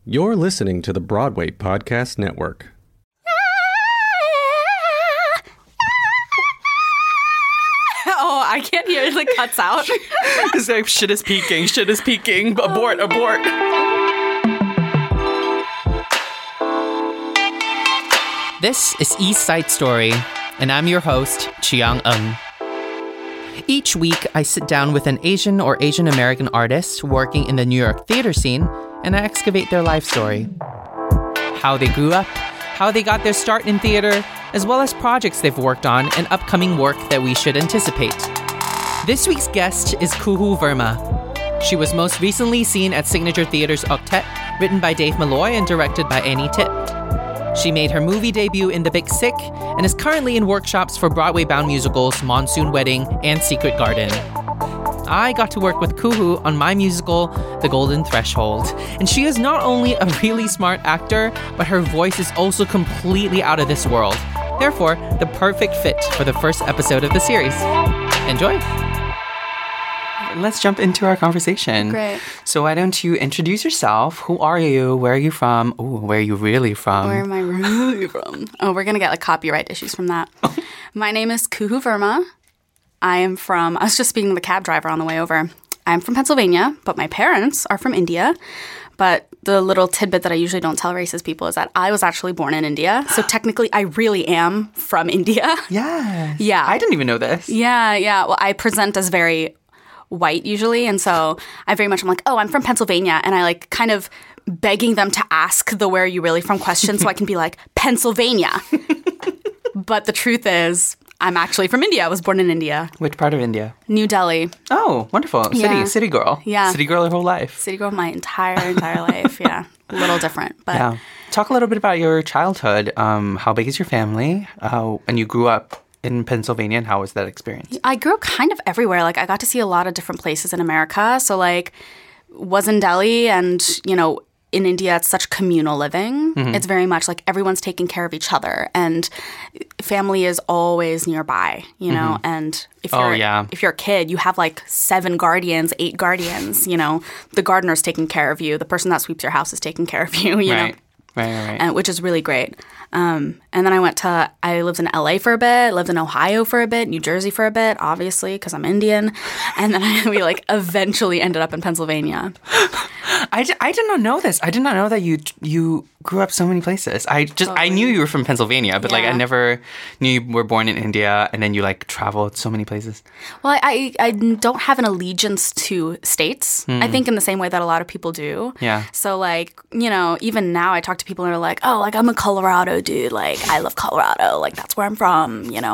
You're listening to the Broadway Podcast Network. Oh, I can't hear it. It cuts out. It's like, shit is peaking. Abort. This is East Side Story, and I'm your host, Chiang Ng. Each week, I sit down with an Asian or Asian American artist working in the New York theater scene, and I excavate their life story. How they grew up, how they got their start in theater, as well as projects they've worked on and upcoming work that we should anticipate. This week's guest is Kuhu Verma. She was most recently seen at Signature Theater's Octet, written by Dave Malloy and directed by Annie Tip. She made her movie debut in The Big Sick and is currently in workshops for Broadway-bound musicals Monsoon Wedding and Secret Garden. I got to work with Kuhu on my musical, The Golden Threshold, and she is not only a really smart actor, but her voice is also completely out of this world. Therefore, the perfect fit for the first episode of the series. Enjoy! Let's jump into our conversation. Great. So why don't you introduce yourself? Who are you? Where are you from? Ooh, where are you really from? Where am I really from? Oh, we're going to get copyright issues from that. My name is Kuhu Verma. I was just speaking to the cab driver on the way over. I'm from Pennsylvania, but my parents are from India. But the little tidbit that I usually don't tell racist people is that I was actually born in India. So technically, I really am from India. Yes. Yeah. I didn't even know this. Yeah. Well, I present as very white usually. And so I'm like, oh, I'm from Pennsylvania. And I kind of begging them to ask the where are you really from question so I can be like, Pennsylvania. But the truth is, I'm actually from India. I was born in India. Which part of India? New Delhi. Oh, wonderful. Yeah. City girl. Yeah. City girl her whole life. City girl my entire life. Yeah. A little different. But Yeah. Talk a little bit about your childhood. How big is your family? And you grew up in Pennsylvania, and how was that experience? I grew up kind of everywhere. I got to see a lot of different places in America. So was in Delhi and, in India, it's such communal living. Mm-hmm. It's very much everyone's taking care of each other and family is always nearby, mm-hmm. And if you're a kid, you have 7 guardians, 8 guardians, the gardener's taking care of you. The person that sweeps your house is taking care of you, you know. Right. And which is really great. And then I lived in LA for a bit, lived in Ohio for a bit, New Jersey for a bit, obviously, because I'm Indian. And then we eventually ended up in Pennsylvania. I did not know this. I did not know that you grew up so many places. I knew you were from Pennsylvania, but I never knew you were born in India and then you traveled so many places. Well, I don't have an allegiance to states. I think in the same way that a lot of people do. Yeah. So even now I talk to people and they're like, oh, I'm a Colorado dude. I love Colorado. That's where I'm from, Born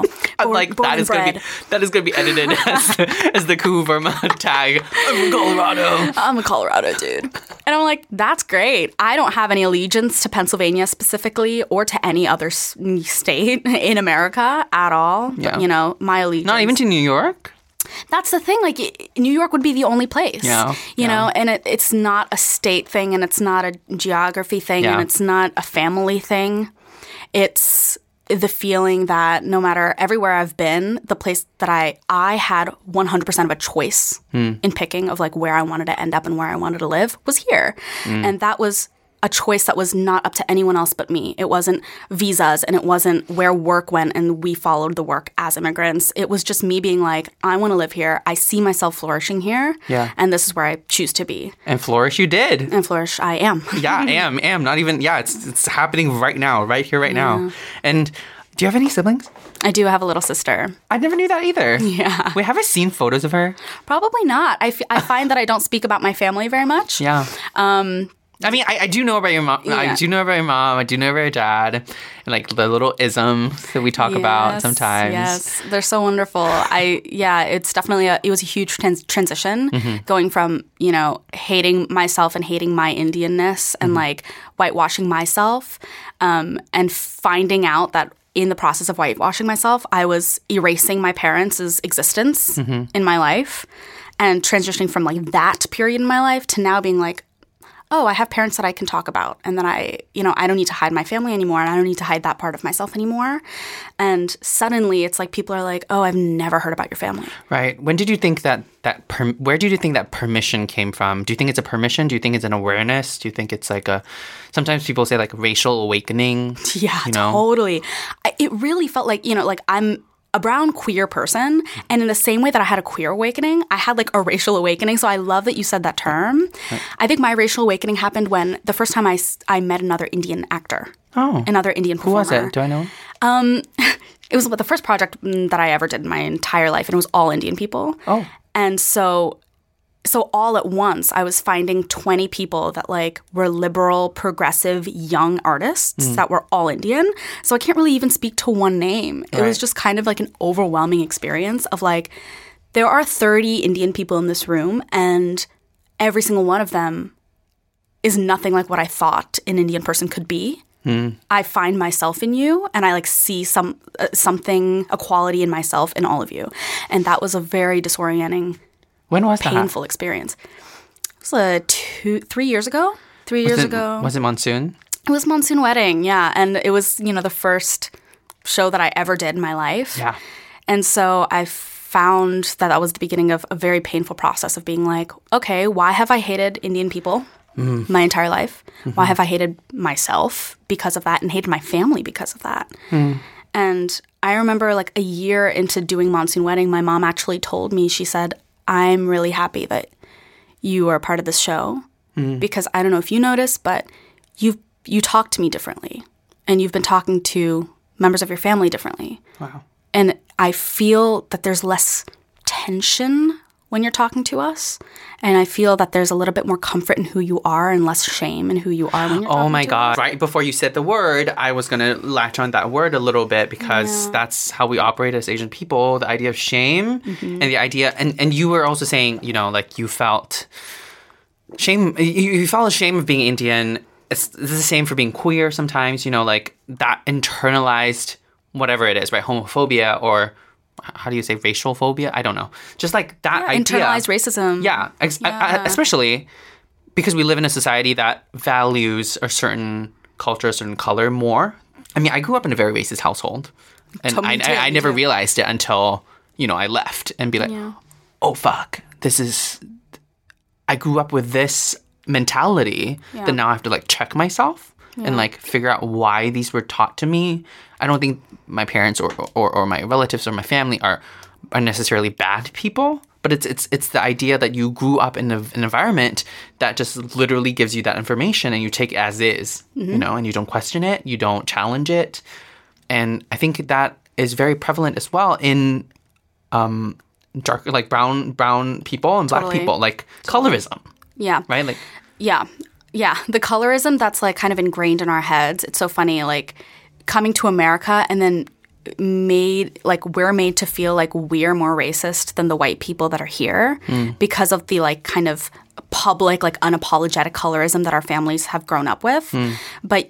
that is gonna be edited as the Kuhu Verma tag. I'm from Colorado. I'm a Colorado dude. And I'm like, that's great. I don't have any allegiance to Pennsylvania specifically or to any other state in America at all. Yeah. But, my allegiance. Not even to New York? That's the thing. New York would be the only place. Yeah. You know, and it's not a state thing and it's not a geography thing and it's not a family thing. It's the feeling that no matter everywhere I've been, the place that I had 100% of a choice in picking of where I wanted to end up and where I wanted to live was here. And that was a choice that was not up to anyone else but me. It wasn't visas and it wasn't where work went and we followed the work as immigrants. It was just me being I want to live here. I see myself flourishing here. Yeah. And this is where I choose to be. And flourish you did. And flourish I am. Yeah, I am. Not even, it's happening right now, right here, right now. And do you have any siblings? I do have a little sister. I never knew that either. Yeah. Wait, have I seen photos of her? Probably not. I find that I don't speak about my family very much. Yeah. I mean, I do know about your mom. Yeah. I do know about your mom. I do know about your dad. And the little isms that we talk about sometimes. Yes, they're so wonderful. It's definitely it was a huge transition going from, hating myself and hating my Indianness and whitewashing myself and finding out that in the process of whitewashing myself, I was erasing my parents' existence in my life and transitioning from that period in my life to now being oh, I have parents that I can talk about, and then I don't need to hide my family anymore, and I don't need to hide that part of myself anymore. And suddenly it's like people are like, oh, I've never heard about your family. Right. When did you think where did you think that permission came from? Do you think it's a permission? Do you think it's an awareness? Do you think it's like sometimes people say like racial awakening? Yeah, totally. It really felt like, like I'm a brown queer person, and in the same way that I had a queer awakening, I had like a racial awakening. So I love that you said that term. Right. I think my racial awakening happened when the first time I met another Indian actor. Oh. Another Indian performer. Who was it? Do I know? It was the first project that I ever did in my entire life, and it was all Indian people. Oh. And so all at once, I was finding 20 people that like were liberal, progressive, young artists that were all Indian. So I can't really even speak to one name. It was just kind of like an overwhelming experience of like, there are 30 Indian people in this room, and every single one of them is nothing like what I thought an Indian person could be. I find myself in you, and I like see something, a quality in myself in all of you. And that was a very disorienting, when was that? Painful experience. It was 3 years ago. 3 years ago. Was it Monsoon? It was Monsoon Wedding, yeah. And it was, the first show that I ever did in my life. Yeah. And so I found that was the beginning of a very painful process of being like, okay, why have I hated Indian people my entire life? Why have I hated myself because of that, and hated my family because of that? And I remember like a year into doing Monsoon Wedding, my mom actually told me, she said, I'm really happy that you are part of this show because I don't know if you noticed, but you talk to me differently, and you've been talking to members of your family differently. Wow. And I feel that there's less tension when you're talking to us, and I feel that there's a little bit more comfort in who you are and less shame in who you are when you're talking to us. Oh my God. Right before you said the word, I was going to latch on that word a little bit because that's how we operate as Asian people, the idea of shame and the idea, and you were also saying, like you felt shame, you felt ashamed of being Indian. It's the same for being queer sometimes, like that internalized whatever it is, right? Homophobia, or how do you say racial phobia? I don't know. Just like that idea. Internalized racism. Yeah. Especially because we live in a society that values a certain culture, a certain color more. I mean, I grew up in a very racist household. And I never realized it until, I left and be like, oh, fuck. I grew up with this mentality that now I have to like check myself and like figure out why these were taught to me. I don't think my parents or my relatives or my family are necessarily bad people, but it's the idea that you grew up in an environment that just literally gives you that information and you take it as is, and you don't question it, you don't challenge it. And I think that is very prevalent as well in dark, like brown people and black people, like colorism. Yeah. Right? Like Yeah. The colorism that's like kind of ingrained in our heads. It's so funny, like coming to America and then we're made to feel like we're more racist than the white people that are here because of the like kind of public, like unapologetic colorism that our families have grown up with. But,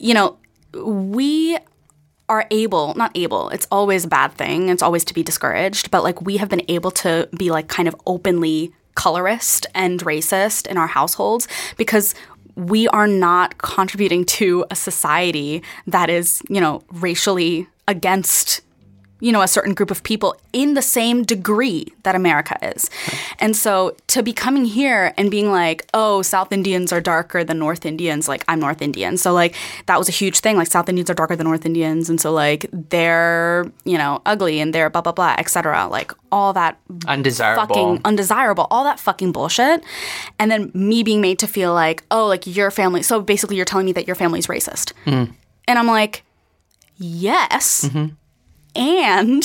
we are it's always a bad thing. It's always to be discouraged. But like we have been able to be like kind of openly colorist and racist in our households because we are not contributing to a society that is, racially against, a certain group of people in the same degree that America is. And so to be coming here and being like, oh, South Indians are darker than North Indians, like I'm North Indian. So like that was a huge thing. Like South Indians are darker than North Indians. And so like they're, ugly and they're blah, blah, blah, et cetera. Like all that fucking undesirable, all that fucking bullshit. And then me being made to feel like, oh, like your family. So basically you're telling me that your family's racist. And I'm like, yes. And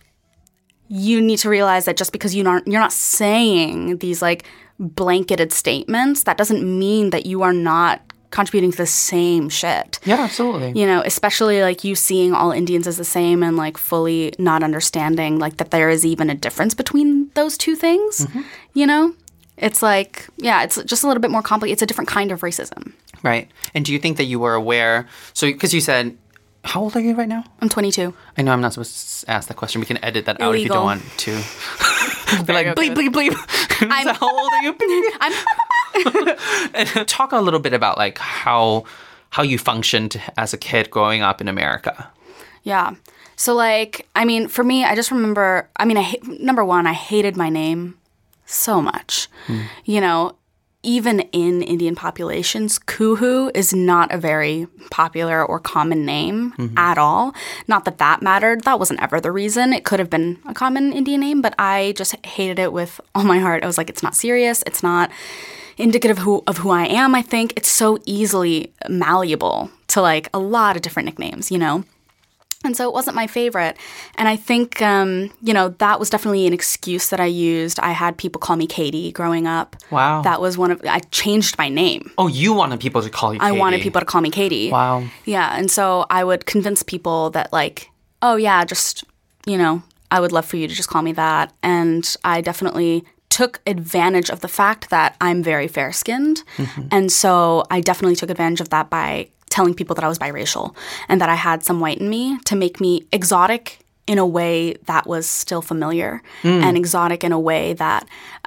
you need to realize that just because you're not saying these like blanketed statements, that doesn't mean that you are not contributing to the same shit. Yeah, absolutely. Especially like you seeing all Indians as the same and like fully not understanding like that there is even a difference between those two things. It's like, it's just a little bit more complicated. It's a different kind of racism. Right. And do you think that you were aware? So because you said, how old are you right now? I'm 22. I know I'm not supposed to ask that question. We can edit that Illegal. out if you don't want to. Be like, bleep, bleep, bleep. How old are you? And talk a little bit about like how you functioned as a kid growing up in America. Yeah. So like, I mean, for me, I just remember, I mean, number one, I hated my name so much. You know, even in Indian populations, Kuhu is not a very popular or common name at all. Not that that mattered. That wasn't ever the reason. It could have been a common Indian name, but I just hated it with all my heart. I was like, it's not serious. It's not indicative of who I am, I think. It's so easily malleable to like a lot of different nicknames, you know? And so it wasn't my favorite. And I think, you know, that was definitely an excuse that I used. I had people call me Katie growing up. Wow. That was I changed my name. Oh, you wanted people to call you Katie. I wanted people to call me Katie. Wow. Yeah. And so I would convince people that like, oh yeah, just, you know, I would love for you to just call me that. And I definitely took advantage of the fact that I'm very fair-skinned. And so I definitely took advantage of that by telling people that I was biracial and that I had some white in me to make me exotic in a way that was still familiar and exotic in a way that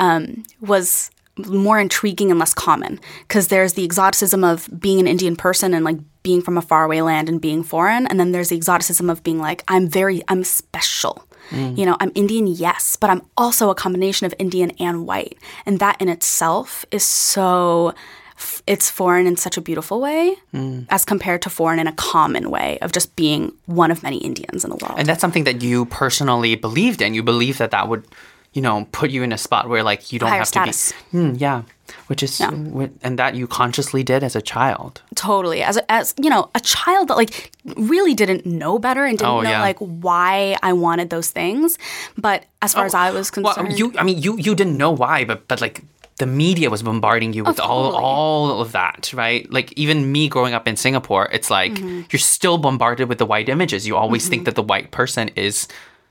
was more intriguing and less common. Because there's the exoticism of being an Indian person and like being from a faraway land and being foreign. And then there's the exoticism of being like, I'm special. You know, I'm Indian, yes, but I'm also a combination of Indian and white. And that in itself is so... It's foreign in such a beautiful way as compared to foreign in a common way of just being one of many Indians in the world. And that's something that you personally believed in. You believe that would, you know, put you in a spot where like you don't higher have status. To be... yeah. Which is... Yeah. And that you consciously did as a child. Totally. As you know, a child that like really didn't know better and didn't know like why I wanted those things. But as far as I was concerned... Well, you didn't know why, but like... The media was bombarding you with all of that, right? Like even me growing up in Singapore, it's like you're still bombarded with the white images. You always think that the white person is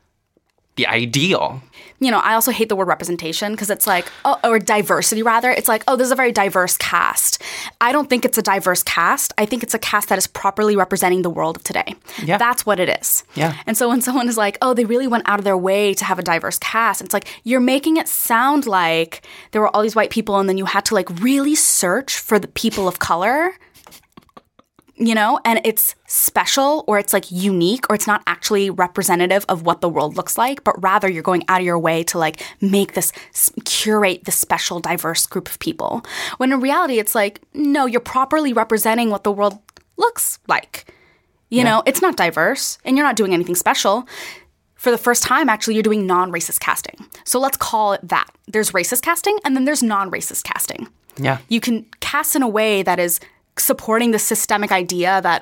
the ideal. You know, I also hate the word representation because it's like, or diversity rather. It's like, oh, this is a very diverse cast. I don't think it's a diverse cast. I think it's a cast that is properly representing the world of today. Yeah. That's what it is. Yeah. And so when someone is like, oh, they really went out of their way to have a diverse cast, it's like, you're making it sound like there were all these white people and then you had to like really search for the people of color. You know, and it's special or it's like unique or it's not actually representative of what the world looks like, but rather you're going out of your way to like make this, curate this special, diverse group of people. When in reality, it's like, no, you're properly representing what the world looks like. You know, it's not diverse and you're not doing anything special. For the first time, actually, you're doing non-racist casting. So let's call it that. There's racist casting and then there's non-racist casting. Yeah. You can cast in a way that is supporting the systemic idea that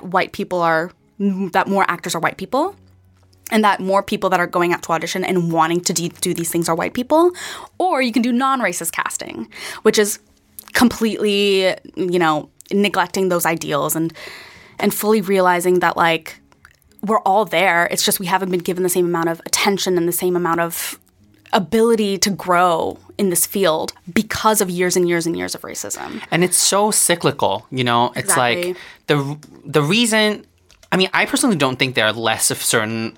that more actors are white people and that more people that are going out to audition and wanting to do these things are white people. Or you can do non-racist casting, which is completely, you know, neglecting those ideals and fully realizing that like we're all there. It's just we haven't been given the same amount of attention and the same amount of ability to grow in this field because of years and years and years of racism. And it's so cyclical, you know? It's like the reason... I mean, I personally don't think there are less of certain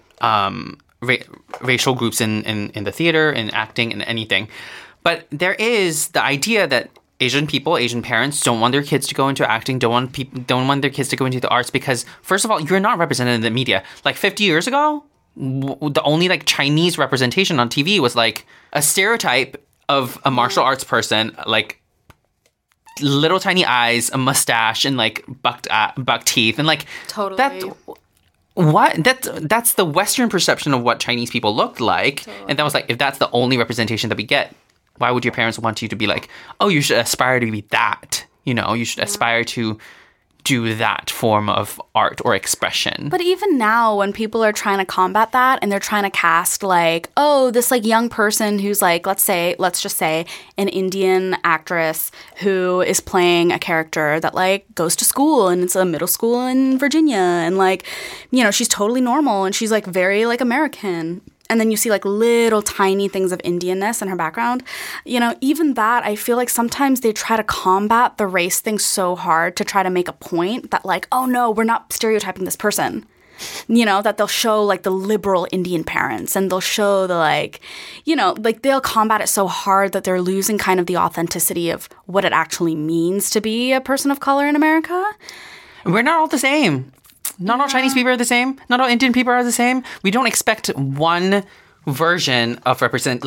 racial groups in the theater, in acting, in anything. But there is the idea that Asian people, Asian parents don't want their kids to go into acting, don't want their kids to go into the arts because, first of all, you're not represented in the media. Like 50 years ago, the only like Chinese representation on TV was like a stereotype of a martial arts person, like little tiny eyes, a mustache, and like buck teeth, and like totally. That's the Western perception of what Chinese people looked like, totally. And that was like, if that's the only representation that we get, why would your parents want you to be like, oh, you should aspire to be that? You know, you should aspire to do that form of art or expression. But even now, when people are trying to combat that and they're trying to cast like, oh, this like young person who's like, let's just say an Indian actress who is playing a character that like goes to school and it's a middle school in Virginia and like, you know, she's totally normal and she's like very like American. And then you see like little tiny things of Indianness in her background. You know, even that, I feel like sometimes they try to combat the race thing so hard to try to make a point that like, oh no, we're not stereotyping this person. that they'll show like the liberal Indian parents, and they'll show the like, like they'll combat it so hard that they're losing kind of the authenticity of what it actually means to be a person of color in America. We're not all the same. Not all Chinese people are the same. Not all Indian people are the same. We don't expect one version of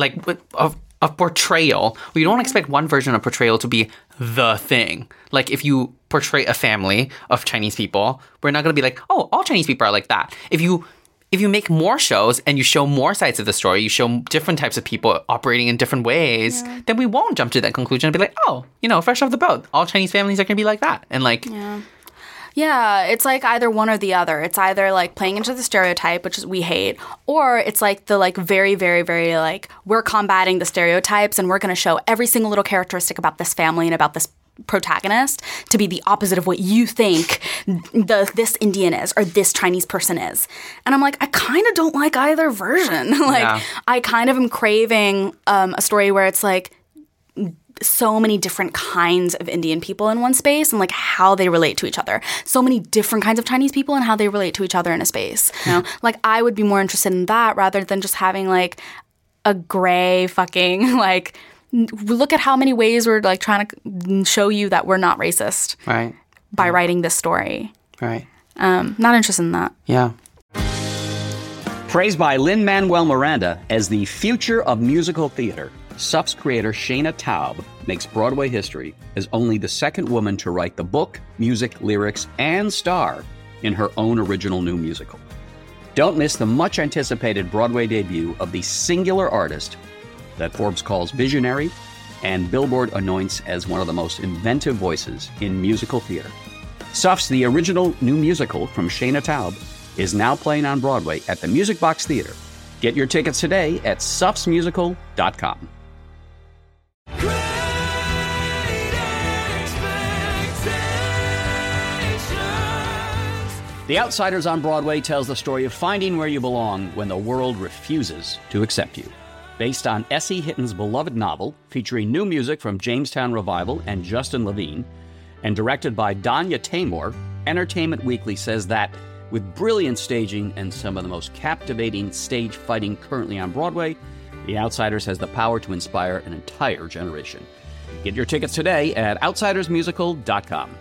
of portrayal. We don't expect one version of portrayal to be the thing. Like if you portray a family of Chinese people, we're not going to be like, oh, all Chinese people are like that. If you make more shows and you show more sides of the story, you show different types of people operating in different ways, then we won't jump to that conclusion and be like, oh, fresh off the boat, all Chinese families are going to be like that. And like... Yeah, it's like either one or the other. It's either like playing into the stereotype, which is we hate, or it's like the like very, very, very like we're combating the stereotypes and we're going to show every single little characteristic about this family and about this protagonist to be the opposite of what you think this Indian is or this Chinese person is. And I'm like, I kind of don't like either version. I kind of am craving a story where it's like so many different kinds of Indian people in one space and like how they relate to each other. So many different kinds of Chinese people and how they relate to each other in a space. Like I would be more interested in that rather than just having like a gray fucking like look at how many ways we're like trying to show you that we're not racist. Right. By writing this story. Right. Not interested in that. Yeah. Praised by Lin-Manuel Miranda as the future of musical theater, SUF's creator Shayna Taub makes Broadway history as only the second woman to write the book, music, lyrics, and star in her own original new musical. Don't miss the much-anticipated Broadway debut of the singular artist that Forbes calls visionary and Billboard anoints as one of the most inventive voices in musical theater. SUF's The Original New Musical from Shayna Taub is now playing on Broadway at the Music Box Theater. Get your tickets today at sufsmusical.com. The Outsiders on Broadway tells the story of finding where you belong when the world refuses to accept you. Based on S.E. Hitton's beloved novel, featuring new music from Jamestown Revival and Justin Levine, and directed by Danya Taymor, Entertainment Weekly says that, with brilliant staging and some of the most captivating stage fighting currently on Broadway, The Outsiders has the power to inspire an entire generation. Get your tickets today at outsidersmusical.com.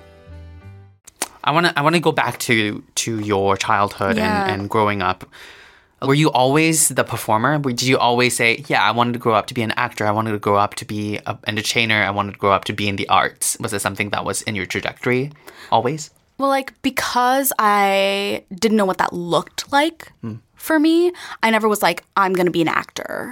I want to go back to your childhood and growing up. Were you always the performer? Did you always say, yeah, I wanted to grow up to be an actor. I wanted to grow up to be an entertainer. I wanted to grow up to be in the arts. Was it something that was in your trajectory always? Well, like, because I didn't know what that looked like for me, I never was like, I'm going to be an actor.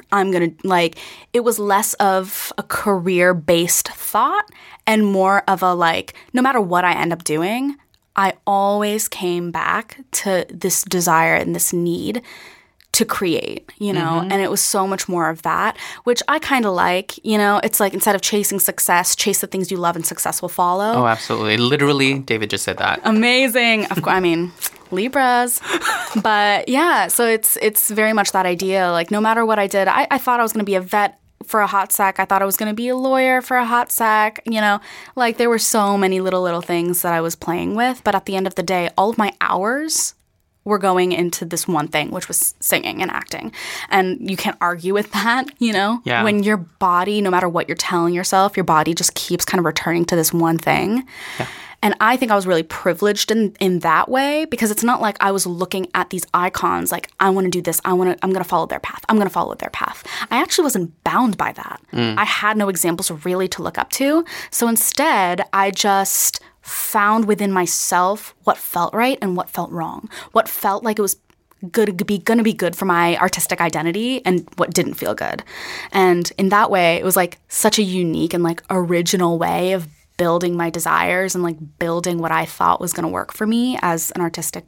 It was less of a career-based thought and more of a, like, no matter what I end up doing, I always came back to this desire and this need to create, and it was so much more of that, which I kind of like, it's like instead of chasing success, chase the things you love and success will follow. Oh, absolutely. Literally, David just said that. Amazing. Of course, I mean, Libras. But yeah, so it's very much that idea. Like no matter what I did, I thought I was going to be a vet for a hot sec. I thought I was going to be a lawyer for a hot sec. Like there were so many little things that I was playing with. But at the end of the day, all of my hours were going into this one thing, which was singing and acting. And you can't argue with that, Yeah. When your body, no matter what you're telling yourself, your body just keeps kind of returning to this one thing. Yeah. And I think I was really privileged in that way because it's not like I was looking at these icons like, I want to do this. I'm going to follow their path. I'm going to follow their path. I actually wasn't bound by that. I had no examples really to look up to. So instead, I just found within myself what felt right and what felt wrong. What felt like it was going to be good for my artistic identity and what didn't feel good. And in that way, it was like such a unique and like original way of building my desires and like building what I thought was going to work for me as an artistic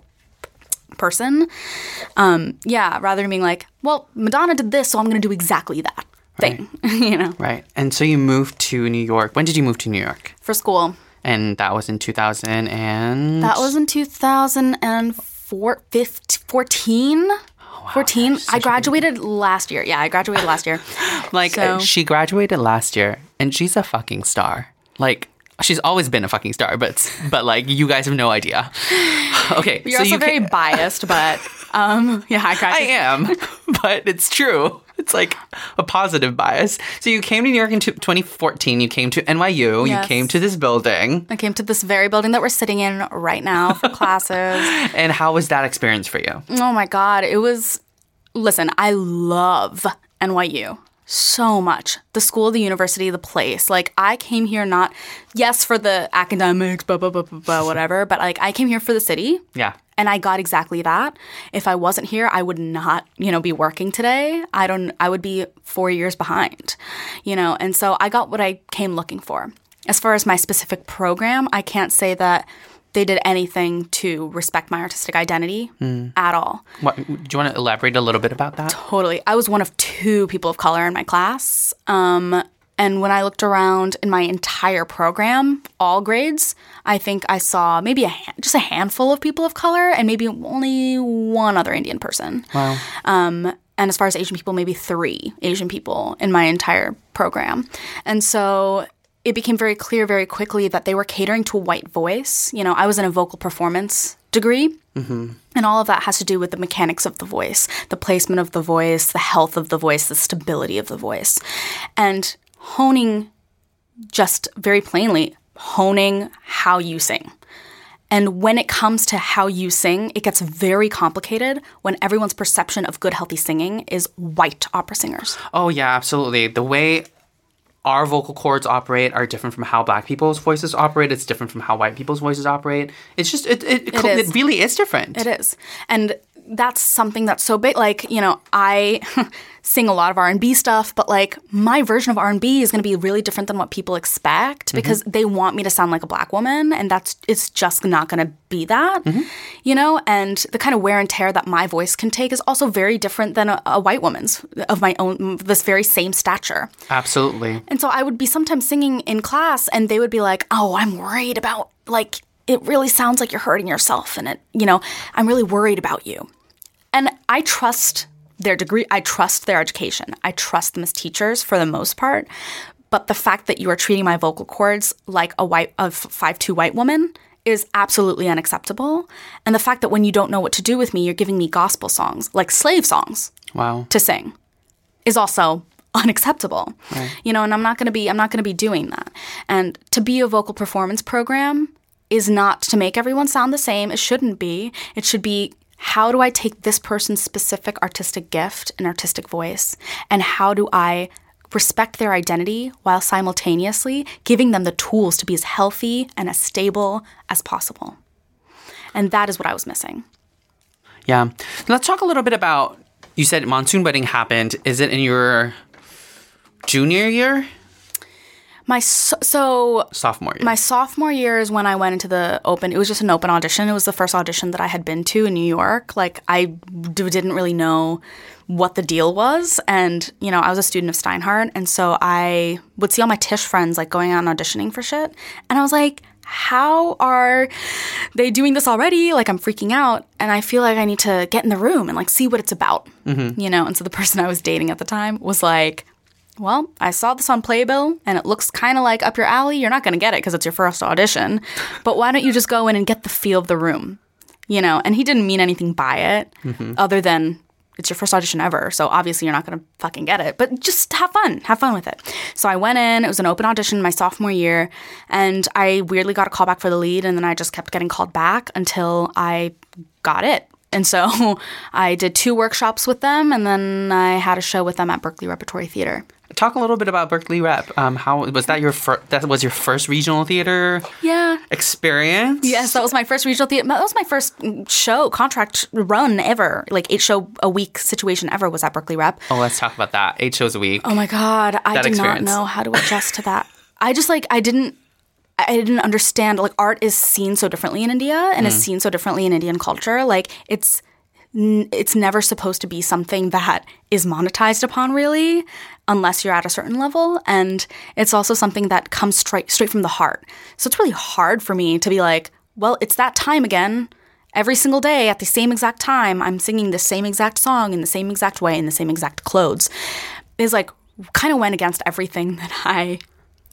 person. Rather than being like, well, Madonna did this, so I'm going to do exactly that thing, Right. And so you moved to New York. When did you move to New York? For school. And that was in 2000 and... That was in 2014. Oh, wow. 14. I graduated last year. Yeah, I graduated last year. She graduated last year, and she's a fucking star. Like, She's always been a fucking star, but like you guys have no idea. Okay, You're also very biased, but yeah, I am, but it's true. It's like a positive bias. So you came to New York in 2014. You came to NYU. Yes. You came to this building. I came to this very building that we're sitting in right now for classes. And how was that experience for you? Oh my God. It was, listen, I love NYU so much. The school, the university, the place. Like, I came here not, yes, for the academics, whatever, but like I came here for the city. Yeah. And I got exactly that. If I wasn't here, I would not, be working today. I would be 4 years behind, And so I got what I came looking for. As far as my specific program, I can't say that they did anything to respect my artistic identity at all. Do you want to elaborate a little bit about that? Totally. I was one of 2 people of color in my class. And when I looked around in my entire program, all grades, I think I saw maybe just a handful of people of color and maybe only one other Indian person. Wow. And as far as Asian people, maybe 3 Asian people in my entire program. And so it became very clear very quickly that they were catering to a white voice. I was in a vocal performance degree. Mm-hmm. And all of that has to do with the mechanics of the voice, the placement of the voice, the health of the voice, the stability of the voice. And honing, just very plainly, honing how you sing. And when it comes to how you sing, it gets very complicated when everyone's perception of good, healthy singing is white opera singers. Oh, yeah, absolutely. The way our vocal cords operate are different from how Black people's voices operate. It's different from how white people's voices operate. It's just, it really is different. It is. And that's something that's so big. Like, I sing a lot of R&B stuff, but like my version of R&B is going to be really different than what people expect because they want me to sound like a Black woman, and it's just not going to be that, And the kind of wear and tear that my voice can take is also very different than a white woman's of my own, this very same stature. Absolutely. And so I would be sometimes singing in class, and they would be like, "Oh, I'm worried about like." It really sounds like you're hurting yourself, and I'm really worried about you. And I trust their degree. I trust their education. I trust them as teachers for the most part. But the fact that you are treating my vocal cords like a 5'2" white woman is absolutely unacceptable. And the fact that when you don't know what to do with me, you're giving me gospel songs, like slave songs, to sing, is also unacceptable. Right. And I'm not going to be doing that. And to be a vocal performance program is not to make everyone sound the same. It shouldn't be. It should be, how do I take this person's specific artistic gift and artistic voice, and how do I respect their identity while simultaneously giving them the tools to be as healthy and as stable as possible? And that is what I was missing. Yeah. Let's talk a little bit about, you said Monsoon Wedding happened. Is it in your junior year? Sophomore year. My sophomore year is when I went into the open. It was just an open audition. It was the first audition that I had been to in New York. Like, I didn't really know what the deal was. And, I was a student of Steinhardt. And so I would see all my Tisch friends, like, going out and auditioning for shit. And I was like, how are they doing this already? Like, I'm freaking out. And I feel like I need to get in the room and, like, see what it's about. Mm-hmm. And so the person I was dating at the time was like, well, I saw this on Playbill, and it looks kind of like up your alley. You're not going to get it because it's your first audition. But why don't you just go in and get the feel of the room? And he didn't mean anything by it other than it's your first audition ever. So obviously you're not going to fucking get it. But just have fun. Have fun with it. So I went in. It was an open audition my sophomore year. And I weirdly got a call back for the lead. And then I just kept getting called back until I got it. And so I did 2 workshops with them. And then I had a show with them at Berkeley Repertory Theater. Talk a little bit about Berkeley Rep. How was that that was your first regional theater experience? Yes, that was my first regional theater. That was my first contract run ever. Like 8 show a week situation ever was at Berkeley Rep. Oh, let's talk about that. 8 shows a week. Oh my God. I did not know how to adjust to that. I didn't understand. Like, art is seen so differently in India and is seen so differently in Indian culture. Like, it's never supposed to be something that is monetized upon, really, unless you're at a certain level. And it's also something that comes straight from the heart. So it's really hard for me to be like, well, it's that time again. Every single day at the same exact time, I'm singing the same exact song in the same exact way in the same exact clothes. Is like kind of went against everything that I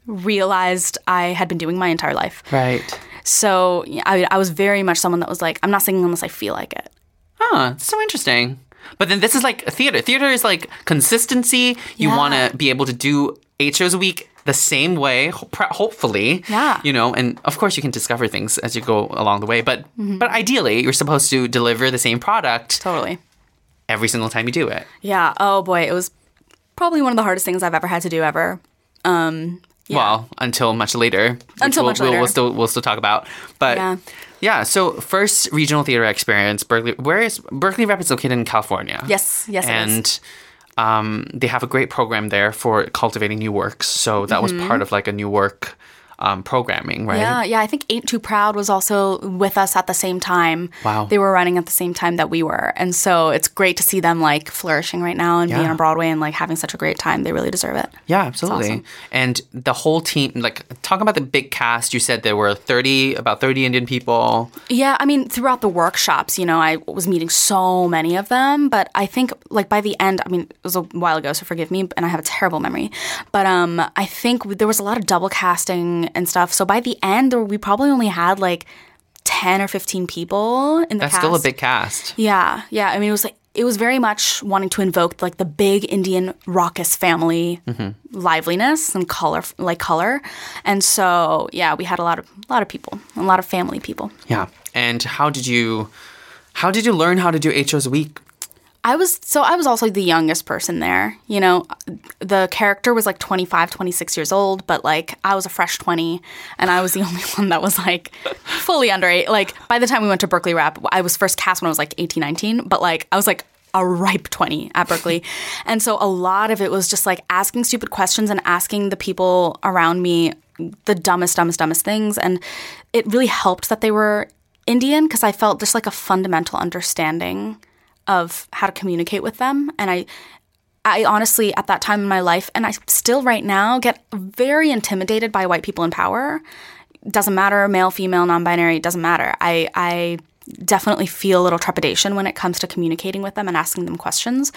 realized I had been doing my entire life. Right. So I was very much someone that was like, I'm not singing unless I feel like it. Huh, that's so interesting. But then this is like theater. Theater is like consistency. You want to be able to do 8 shows a week the same way, hopefully. Yeah. You know, and of course you can discover things as you go along the way. But ideally, you're supposed to deliver the same product. Totally. Every single time you do it. Yeah. Oh, boy. It was probably one of the hardest things I've ever had to do ever. Yeah. Well, until much later. Much later. We'll still talk about. But yeah, so first regional theater experience, Berkeley. Where is Berkeley Rep? Is located in California. Yes, it is. And they have a great program there for cultivating new works. So that was part of like a new work programming, right? Yeah. I think Ain't Too Proud was also with us at the same time. Wow. They were running at the same time that we were. And so it's great to see them like flourishing right now and being on Broadway and like having such a great time. They really deserve it. Yeah, absolutely. Awesome. And the whole team, like talk about the big cast. You said there were about 30 Indian people. Yeah, I mean, throughout the workshops, you know, I was meeting so many of them. But I think like by the end, I mean, it was a while ago, so forgive me, and I have a terrible memory. But I think there was a lot of double casting and stuff. So by the end, we probably only had like 10 or 15 people in the That's cast. still a big cast. Yeah. I mean, it was very much wanting to invoke like the big Indian raucous family liveliness and color. And so, yeah, we had a lot of people, a lot of family people. Yeah. And how did you learn how to do 8 shows a week? I was also the youngest person there. You know, the character was like 25, 26 years old, but like I was a fresh 20 and I was the only one that was like fully under 8. Like by the time we went to Berkeley Rep, I was first cast when I was like 18, 19, but like I was like a ripe 20 at Berkeley. And so a lot of it was just like asking stupid questions and asking the people around me the dumbest things. And it really helped that they were Indian because I felt just like a fundamental understanding of how to communicate with them. And I honestly, at that time in my life, and I still right now, get very intimidated by white people in power. Doesn't matter, male, female, non-binary, doesn't matter. I definitely feel a little trepidation when it comes to communicating with them and asking them questions.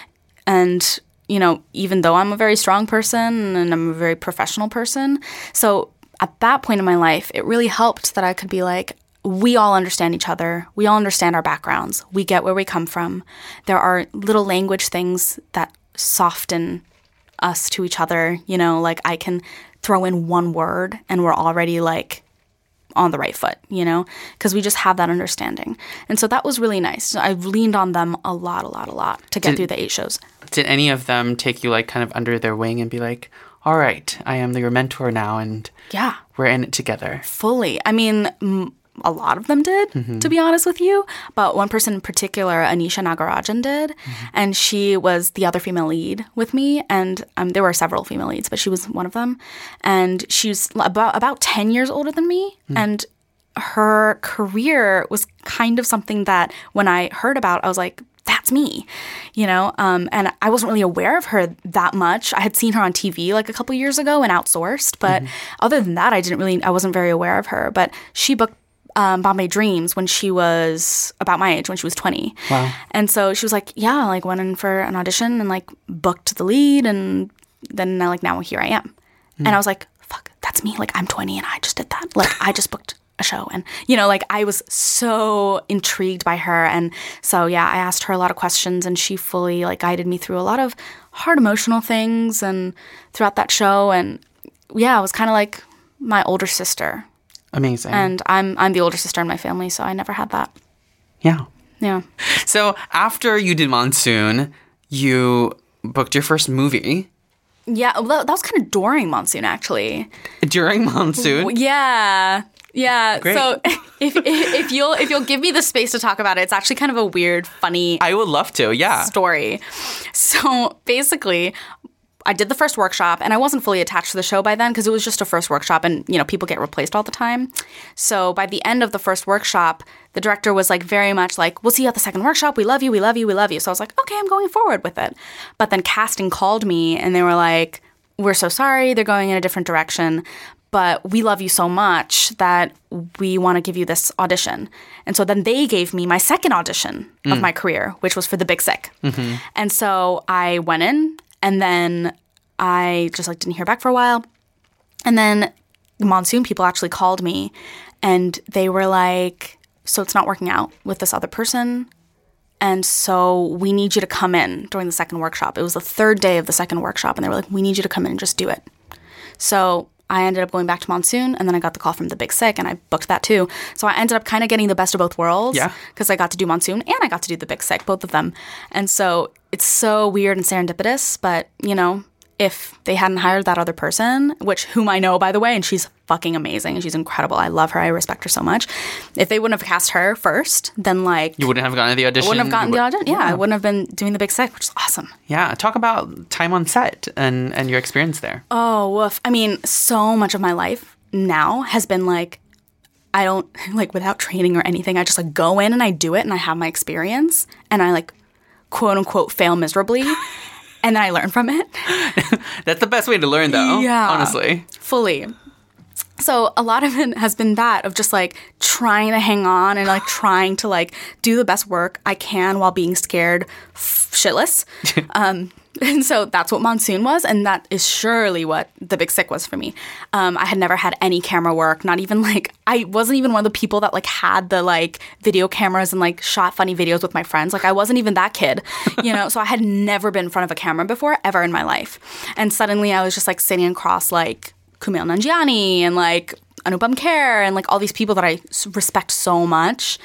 And, you know, even though I'm a very strong person and I'm a very professional person, so at that point in my life, it really helped that I could be like, we all understand each other. We all understand our backgrounds. We get where we come from. There are little language things that soften us to each other. You know, like I can throw in one word and we're already like on the right foot, you know, because we just have that understanding. And so that was really nice. I leaned on them a lot to get through the 8 shows. Did any of them take you like kind of under their wing and be like, all right, I am your mentor now and we're in it together? Fully. I mean, a lot of them did, to be honest with you. But one person in particular, Anisha Nagarajan, did. And she was the other female lead with me. And there were several female leads, but she was one of them. And she's about 10 years older than me. And her career was kind of something that when I heard about, I was like, that's me, you know? And I wasn't really aware of her that much. I had seen her on TV like a couple years ago and outsourced. But other than that, I wasn't very aware of her. But she booked Bombay Dreams when she was about my age, when she was 20. Wow. And so she was like, yeah, like went in for an audition and like booked the lead. And then like, now here I am. And I was like, fuck, that's me. Like I'm 20 and I just did that. Like I just booked a show. And, you know, like I was so intrigued by her. And so, yeah, I asked her a lot of questions and she fully like guided me through a lot of hard emotional things and throughout that show. And yeah, it was kind of like my older sister. Amazing. And I'm the older sister in my family, so I never had that. Yeah. Yeah. So after you did Monsoon, you booked your first movie. Yeah, well, that was kind of during Monsoon, actually. During Monsoon? Yeah. Great. So if you'll give me the space to talk about it, it's actually kind of a weird, funny. I would love to. Yeah. Story. So basically, I did the first workshop, and I wasn't fully attached to the show by then because it was just a first workshop, and, you know, people get replaced all the time. So by the end of the first workshop, the director was, like, very much like, we'll see you at the second workshop. We love you. We love you. We love you. So I was like, okay, I'm going forward with it. But then casting called me, and they were like, we're so sorry. They're going in a different direction. But we love you so much that we want to give you this audition. And so then they gave me my second audition of my career, which was for The Big Sick. Mm-hmm. And so I went in. And then I just like didn't hear back for a while. And then Monsoon people actually called me and they were like, so it's not working out with this other person. And so we need you to come in during the second workshop. It was the third day of the second workshop. And they were like, we need you to come in and just do it. So I ended up going back to Monsoon, and then I got the call from the Big Sick, and I booked that too. So I ended up kind of getting the best of both worlds. Yeah. Because I got to do Monsoon, and I got to do the Big Sick, both of them. And so it's so weird and serendipitous, but, you know, if they hadn't hired that other person, whom I know, by the way, and she's fucking amazing, and she's incredible. I love her. I respect her so much. If they wouldn't have cast her first, then like... You wouldn't have gotten the audition? I wouldn't have gotten the audition. Yeah, I wouldn't have been doing the Big Sick, which is awesome. Yeah. Talk about time on set and your experience there. Oh, woof. I mean, so much of my life now has been like, I don't, like, without training or anything, I just like go in and I do it and I have my experience and I like, quote unquote, fail miserably. And then I learn from it. That's the best way to learn, though. Yeah. Honestly. Fully. So a lot of it has been that of just like trying to hang on and like trying to like do the best work I can while being scared shitless. And so that's what Monsoon was, and that is surely what the Big Sick was for me. I had never had any camera work, not even like, I wasn't even one of the people that like had the like video cameras and like shot funny videos with my friends. Like I wasn't even that kid, you know? So I had never been in front of a camera before, ever in my life. And suddenly I was just like sitting across like Kumail Nanjiani and like Anupam Kher and like all these people that I respect so much.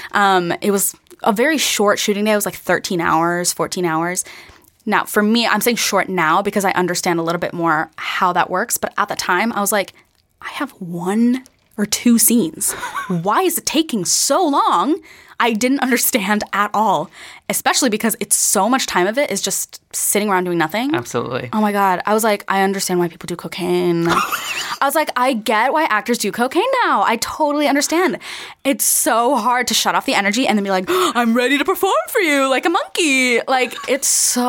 It was a very short shooting day. It was like 13 hours, 14 hours. Now, for me, I'm saying short now because I understand a little bit more how that works. But at the time, I was like, I have 1 or 2 scenes. Why is it taking so long? I didn't understand at all, especially because it's so much time of it is just sitting around doing nothing. Absolutely. Oh my God. I was like, I understand why people do cocaine. I was like, I get why actors do cocaine now. I totally understand. It's so hard to shut off the energy and then be like, I'm ready to perform for you like a monkey. Like, it's so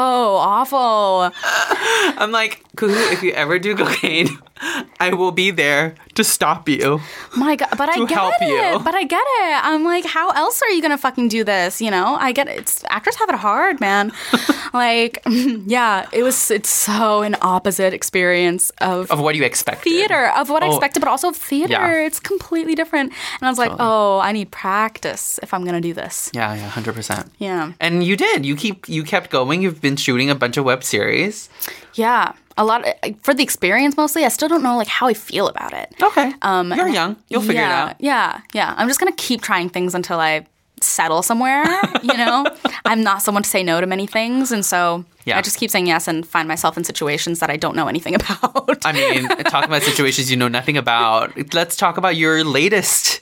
awful. I'm like, Kuhu, if you ever do cocaine, I will be there to stop you. My God, but I get it. But I get it. I'm like, how else are you gonna fucking do this? You know, I get it. Actors have it hard, man. Like, yeah, it's so an opposite experience of what you expected. Theater, of what I expected, but also of theater. Yeah. It's completely different. And I was like, oh, I need practice if I'm gonna do this. Yeah, 100%. Yeah. And you did. You kept going. You've been shooting a bunch of web series. Yeah. A lot for the experience mostly. I still don't know like how I feel about it. Okay. You're young. You'll figure it out. Yeah. I'm just gonna keep trying things until I settle somewhere. You know, I'm not someone to say no to many things, and so I just keep saying yes and find myself in situations that I don't know anything about. I mean, talking about situations you know nothing about. Let's talk about your latest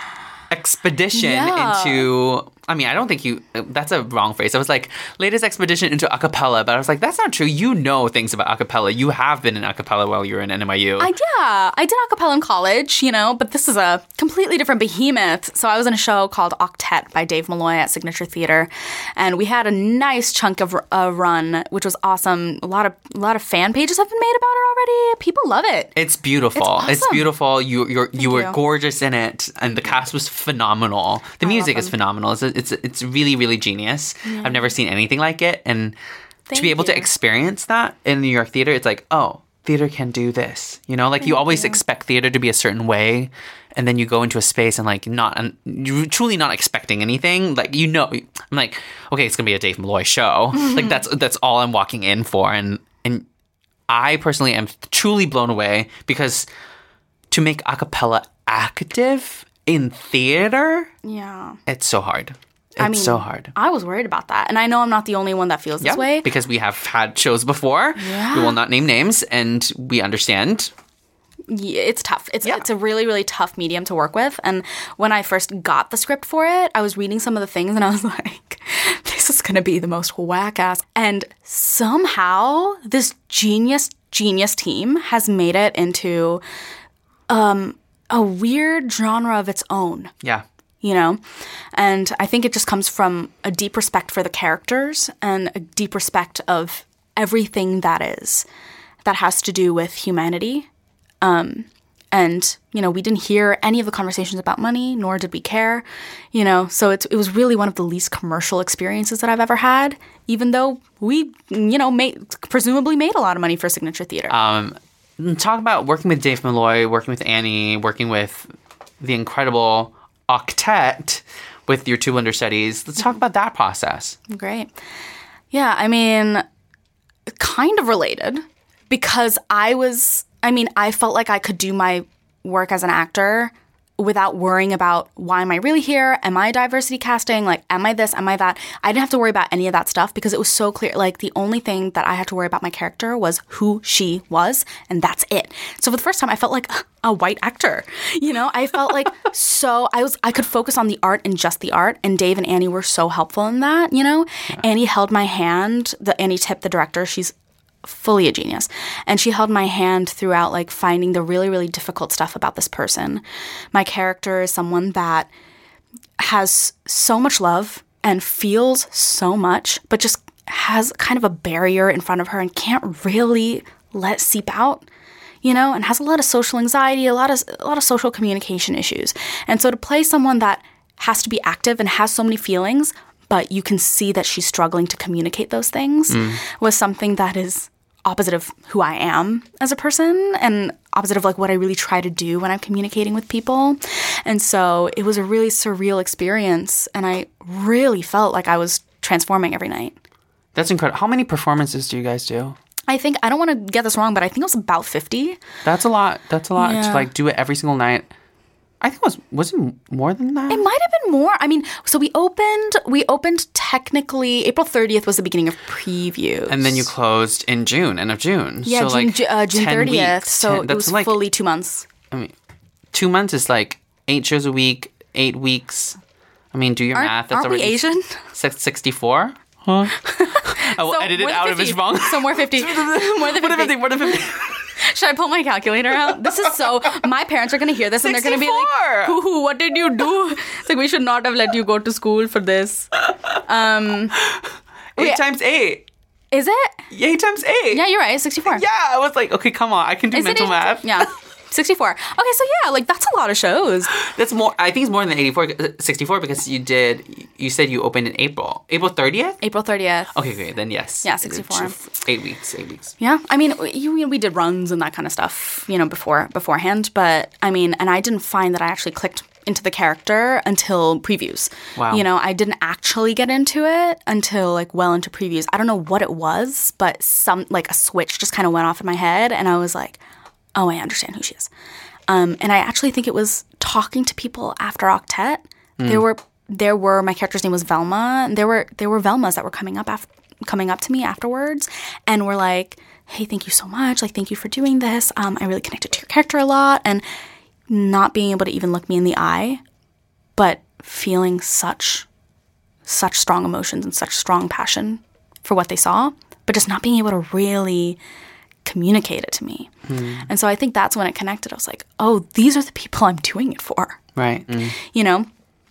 expedition into... I mean, I don't think that's a wrong phrase. I was like, latest expedition into acapella, but I was like, that's not true. You know things about acapella. You have been in acapella while you were in NYU. I did acapella in college, you know, but this is a completely different behemoth. So I was in a show called Octet by Dave Malloy at Signature Theater, and we had a nice chunk of a run, which was awesome. A lot of fan pages have been made about it already. People love it. It's beautiful. It's awesome. It's beautiful. You were gorgeous in it, and the cast was phenomenal. The music is phenomenal. It's really, really genius. Yeah. I've never seen anything like it. And to be able to experience that in New York theater, it's like, oh, theater can do this. You know, like you always expect theater to be a certain way. And then you go into a space and like you're truly not expecting anything. Like, you know, I'm like, okay, it's going to be a Dave Malloy show. Like that's all I'm walking in for. And I personally am truly blown away because to make acapella active in theater, it's so hard. It's so hard. I was worried about that. And I know I'm not the only one that feels this way. Because we have had shows before. Yeah. We will not name names, and we understand. Yeah, it's tough. It's a really, really tough medium to work with. And when I first got the script for it, I was reading some of the things, and I was like, this is going to be the most whack-ass. And somehow, this genius team has made it into a weird genre of its own. Yeah. You know? And I think it just comes from a deep respect for the characters and a deep respect of everything that has to do with humanity. And, you know, we didn't hear any of the conversations about money, nor did we care, you know? So it was really one of the least commercial experiences that I've ever had, even though we, you know, presumably made a lot of money for Signature Theater. talk about working with Dave Malloy, working with Annie, working with the incredible Octet with your two understudies. Let's talk about that process. Great. Yeah, I mean, kind of related because I felt like I could do my work as an actor without worrying about why am I really here? Am I diversity casting? Like, am I this? Am I that? I didn't have to worry about any of that stuff because it was so clear. Like, the only thing that I had to worry about my character was who she was, and that's it. So for the first time, I felt like a white actor. You know, I felt like I could focus on the art and just the art, and Dave and Annie were so helpful in that, you know? Yeah. Annie held my hand. Annie Tipp, the director, she's fully a genius. And she held my hand throughout, like, finding the really, really difficult stuff about this person. My character is someone that has so much love and feels so much, but just has kind of a barrier in front of her and can't really let it seep out, you know, and has a lot of social anxiety, a lot of social communication issues. And so to play someone that has to be active and has so many feelings, but you can see that she's struggling to communicate those things was something that is opposite of who I am as a person and opposite of like what I really try to do when I'm communicating with people. And so it was a really surreal experience, and I really felt like I was transforming every night. That's incredible. How many performances do you guys do? I don't want to get this wrong, but I think it was about 50. That's a lot. To like do it every single night. I think was it more than that? It might have been more. I mean, so we opened technically April 30th was the beginning of previews. And then you closed in June, end of June. Yeah, so June 30th. Weeks, so it was like, fully 2 months. I mean, 2 months is like 8 shows a week, 8 weeks. I mean, do your math. That's aren't we Asian? 64? Huh? I will edit it out if it's wrong. So more 50. More than 50. More than 50. Should I pull my calculator out? This is so... My parents are going to hear this 64. And they're going to be like, hoo-hoo, what did you do? It's like, we should not have let you go to school for this. 8 times 8. Is it? 8 times 8. Yeah, you're right. 64. Yeah, I was like, okay, come on. I can do mental math. Yeah. 64. Okay, so yeah, like that's a lot of shows. That's more. I think it's more than 64 because you said you opened in April. April 30th? April 30th. Okay, great. Then yes. Yeah, 64. 8 weeks. Yeah. I mean, we did runs and that kind of stuff, you know, beforehand. But I mean, and I didn't find that I actually clicked into the character until previews. Wow. You know, I didn't actually get into it until like well into previews. I don't know what it was, but a switch just kind of went off in my head and I was like, oh, I understand who she is. And I actually think it was talking to people after Octet. There were my character's name was Velma. And there were Velmas that were coming up to me afterwards and were like, hey, thank you so much. Like, thank you for doing this. I really connected to your character a lot. And not being able to even look me in the eye, but feeling such strong emotions and such strong passion for what they saw, but just not being able to really communicate it to me. And so I think that's when it connected. I was like, oh, these are the people I'm doing it for. Right. You know?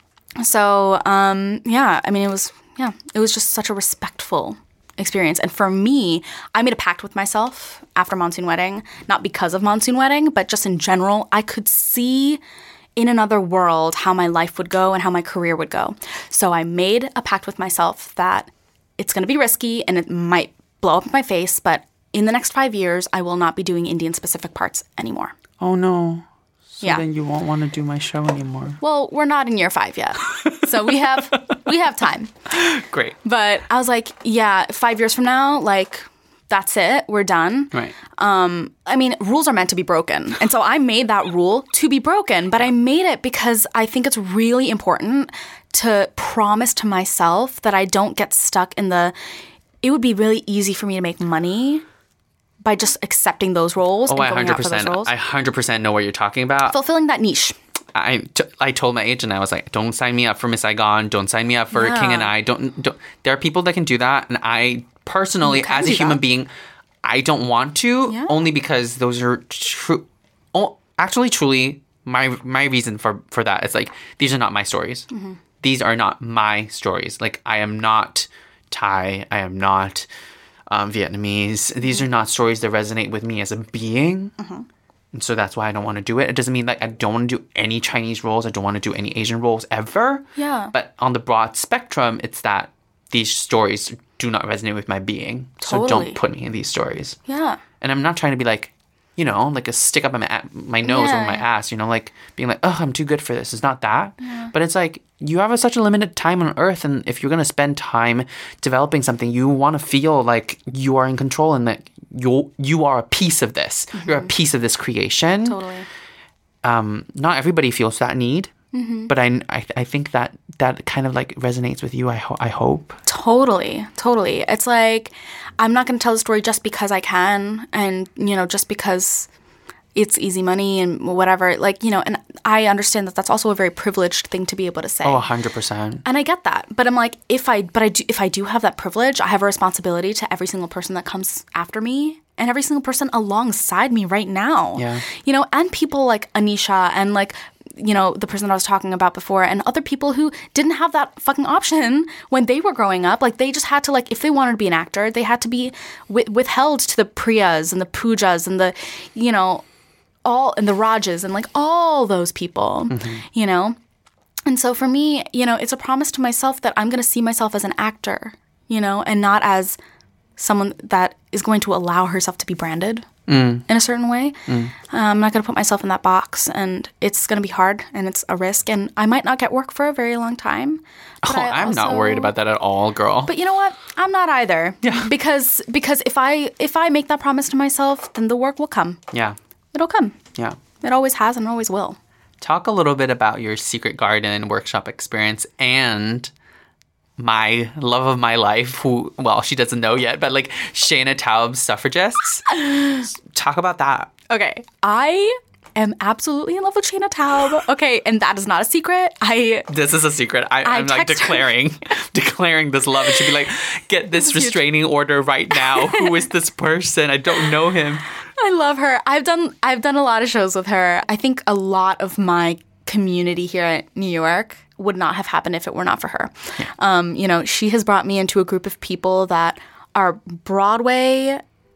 So, yeah, I mean, it was just such a respectful experience. And for me, I made a pact with myself after Monsoon Wedding, not because of Monsoon Wedding, but just in general, I could see in another world how my life would go and how my career would go. So I made a pact with myself that it's going to be risky and it might blow up in my face, but in the next 5 years, I will not be doing Indian-specific parts anymore. Oh, no. So yeah. Then you won't want to do my show anymore. Well, we're not in year 5 yet. So we have time. Great. But I was like, yeah, 5 years from now, like, that's it. We're done. Right. I mean, rules are meant to be broken. And so I made that rule to be broken. But I made it because I think it's really important to promise to myself that I don't get stuck in it would be really easy for me to make money by just accepting those roles and going out for those roles. I 100% know what you're talking about. Fulfilling that niche. I told my agent, I was like, don't sign me up for Miss Saigon. Don't sign me up for King and I. Don't. There are people that can do that. And I personally, as a human being, I don't want to, only because those are true. Actually, truly, my reason for that is like, these are not my stories. Mm-hmm. These are not my stories. Like, I am not Thai. I am not Vietnamese. These are not stories that resonate with me as a being. Mm-hmm. And so that's why I don't want to do it. It doesn't mean like I don't want to do any Chinese roles. I don't want to do any Asian roles ever. Yeah. But on the broad spectrum, it's that these stories do not resonate with my being. Totally. So don't put me in these stories. Yeah. And I'm not trying to be like you know, like a stick up my nose or my ass, you know, like being like, oh, I'm too good for this. It's not that. Yeah. But it's like you have such a limited time on Earth. And if you're going to spend time developing something, you want to feel like you are in control and that you are a piece of this. Mm-hmm. You're a piece of this creation. Totally. Not everybody feels that need. Mm-hmm. But I think that kind of like resonates with you, I hope. Totally. It's like, I'm not going to tell the story just because I can and, you know, just because it's easy money and whatever. Like, you know, and I understand that that's also a very privileged thing to be able to say. Oh, 100%. And I get that. But I'm like, if I do have that privilege, I have a responsibility to every single person that comes after me and every single person alongside me right now. Yeah. You know, and people like Anisha and like, you know, the person that I was talking about before and other people who didn't have that fucking option when they were growing up. Like, they just had to, like, if they wanted to be an actor, they had to be withheld to the Priyas and the Poojas and the, you know, and the Rajas and, like, all those people, you know? And so for me, you know, it's a promise to myself that I'm going to see myself as an actor, you know, and not as someone that is going to allow herself to be branded. In a certain way. I'm not going to put myself in that box, and it's going to be hard, and it's a risk, and I might not get work for a very long time. I'm not worried about that at all, girl. But you know what? I'm not either. Yeah. Because if I make that promise to myself, then the work will come. Yeah. It'll come. Yeah. It always has and always will. Talk a little bit about your Secret Garden workshop experience and my love of my life, who, well, she doesn't know yet, but like Shayna Taub's Suffragists. Talk about that. Okay. I am absolutely in love with Shayna Taub. Okay. And that is not a secret. This is a secret. I'm like declaring this love. And she'd be like, get this restraining order right now. Who is this person? I don't know him. I love her. I've done a lot of shows with her. I think a lot of my community here at New York would not have happened if it were not for her. Yeah. You know, she has brought me into a group of people that are Broadway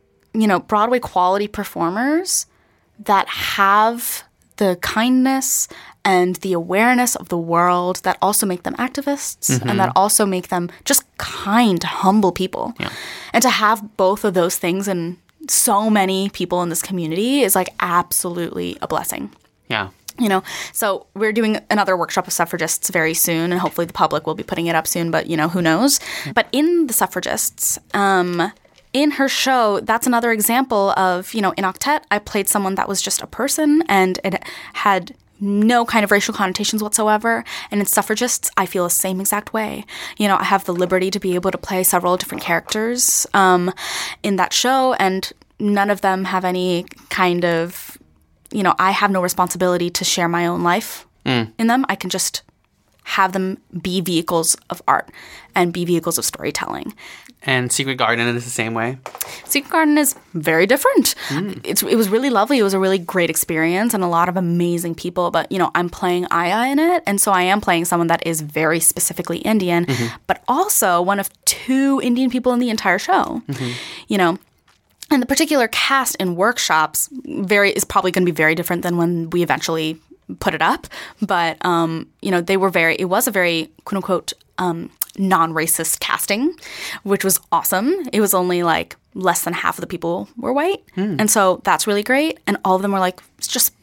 quality performers that have the kindness and the awareness of the world that also make them activists and that also make them just kind, humble people. Yeah. And to have both of those things in so many people in this community is like absolutely a blessing. Yeah. You know, so we're doing another workshop of suffragists very soon, and hopefully the public will be putting it up soon, but, you know, who knows? But in the Suffragists, in her show, that's another example of, you know, in Octet, I played someone that was just a person, and it had no kind of racial connotations whatsoever. And in Suffragists, I feel the same exact way. You know, I have the liberty to be able to play several different characters in that show, and none of them have any kind of... You know, I have no responsibility to share my own life in them. I can just have them be vehicles of art and be vehicles of storytelling. And Secret Garden is the same way? Secret Garden is very different. It was really lovely. It was a really great experience and a lot of amazing people. But, you know, I'm playing Aya in it. And so I am playing someone that is very specifically Indian, but also one of 2 Indian people in the entire show. You know, and the particular cast in workshops is probably going to be very different than when we eventually put it up. But, you know, it was a very, quote unquote, non-racist casting, which was awesome. It was only like less than half of the people were white. And so that's really great. And all of them were like, it's just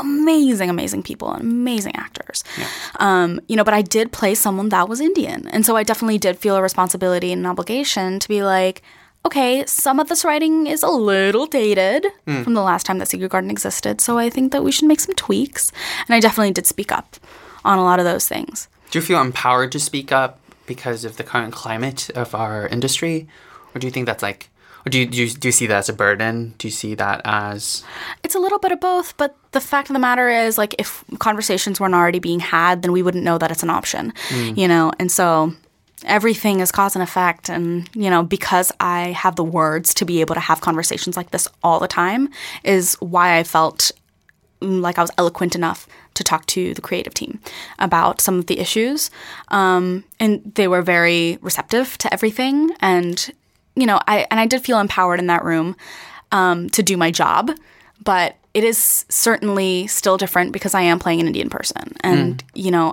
amazing people and amazing actors. Yeah. You know, but I did play someone that was Indian. And so I definitely did feel a responsibility and an obligation to be like, okay, some of this writing is a little dated from the last time that Secret Garden existed, so I think that we should make some tweaks. And I definitely did speak up on a lot of those things. Do you feel empowered to speak up because of the current climate of our industry? Or do you think that's like, or do you see that as a burden? Do you see that as... It's a little bit of both, but the fact of the matter is, like, if conversations weren't already being had, then we wouldn't know that it's an option, you know? And so... Everything is cause and effect, and, you know, because I have the words to be able to have conversations like this all the time is why I felt like I was eloquent enough to talk to the creative team about some of the issues. And they were very receptive to everything. And, you know, I did feel empowered in that room to do my job, but it is certainly still different because I am playing an Indian person. And, you know,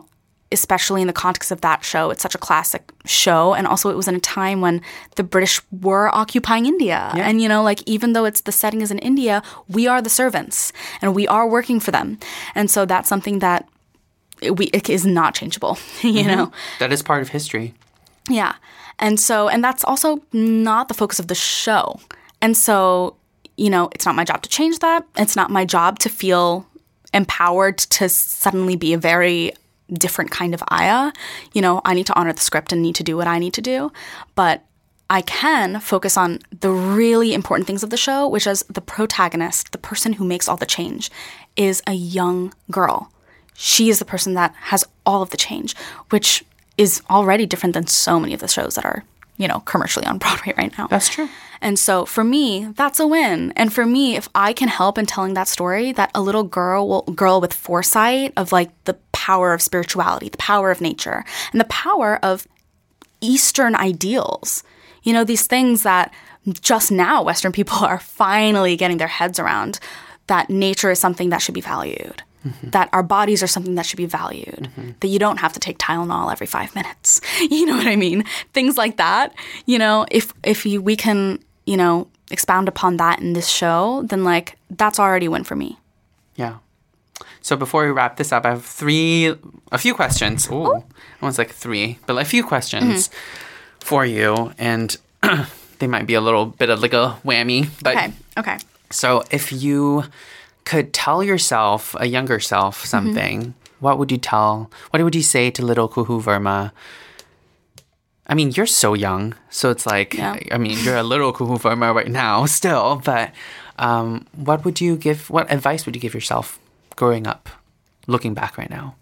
especially in the context of that show, it's such a classic show. And also it was in a time when the British were occupying India. Yeah. And, like, even though the setting is in India, we are the servants and we are working for them. And so that's something that it is not changeable, you know? That is part of history. Yeah. And that's also not the focus of the show. And so, it's not my job to change that. It's not my job to feel empowered to suddenly be a very different kind of Aya. I need to honor the script and need to do what I need to do. But I can focus on the really important things of the show, which is the protagonist, the person who makes all the change, is a young girl. She is the person that has all of the change, which is already different than so many of the shows that are, commercially on Broadway right now. That's true. And so for me, that's a win. And for me, if I can help in telling that story, that a little girl with foresight of like the power of spirituality, the power of nature, and the power of Eastern ideals, these things that just now Western people are finally getting their heads around, that nature is something that should be valued. That our bodies are something that should be valued, that you don't have to take Tylenol every 5 minutes. You know what I mean? Things like that. If we can, expound upon that in this show, then like that's already a win for me. Yeah. So before we wrap this up, I have a few questions. Ooh, one's like 3, but like a few questions for you, and they might be a little bit of like a whammy. But Okay. So if you could tell yourself, a younger self, something, what would you tell? What would you say to little Kuhu Verma? I mean, you're so young, so it's like, I mean, you're a little Kuhu Verma right now still, but what advice would you give yourself growing up, looking back right now?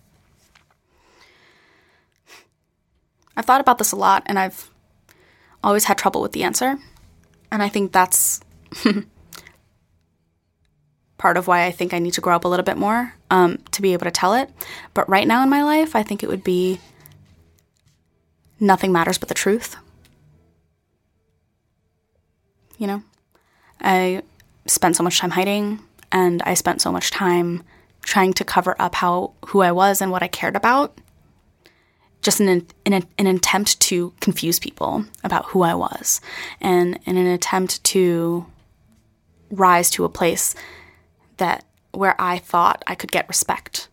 I've thought about this a lot, and I've always had trouble with the answer. And I think that's part of why I think I need to grow up a little bit more to be able to tell it. But right now in my life, I think it would be nothing matters but the truth. I spent so much time hiding, and I spent so much time trying to cover up who I was and what I cared about, just in an attempt to confuse people about who I was, and in an attempt to rise to a place where I thought I could get respect,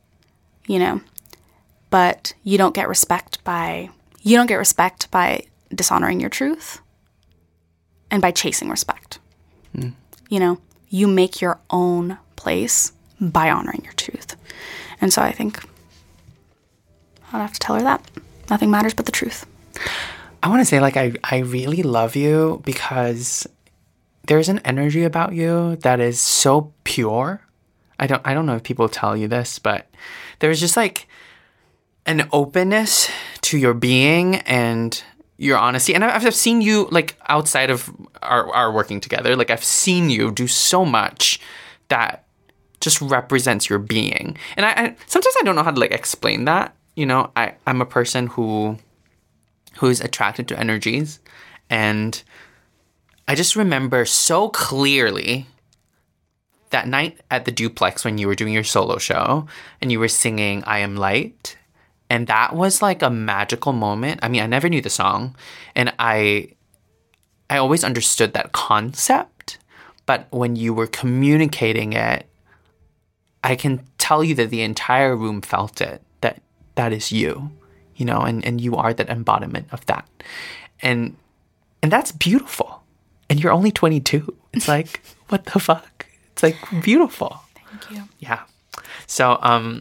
but you don't get respect by dishonoring your truth and by chasing respect. You make your own place by honoring your truth. And so I think I'd have to tell her that nothing matters but the truth. I want to say, like, I really love you because there's an energy about you that is so pure. I don't know if people tell you this, but there's just like an openness to your being and your honesty. And I've seen you, like, outside of our working together, like, I've seen you do so much that just represents your being. And I sometimes I don't know how to, like, explain that. I'm a person who's attracted to energies, and I just remember so clearly that night at the Duplex when you were doing your solo show and you were singing I Am Light. And that was like a magical moment. I mean, I never knew the song, and I always understood that concept. But when you were communicating it, I can tell you that the entire room felt it, that is you, and you are that embodiment of that. And that's beautiful. And you're only 22. It's like, what the fuck? It's like beautiful. Thank you. Yeah. So,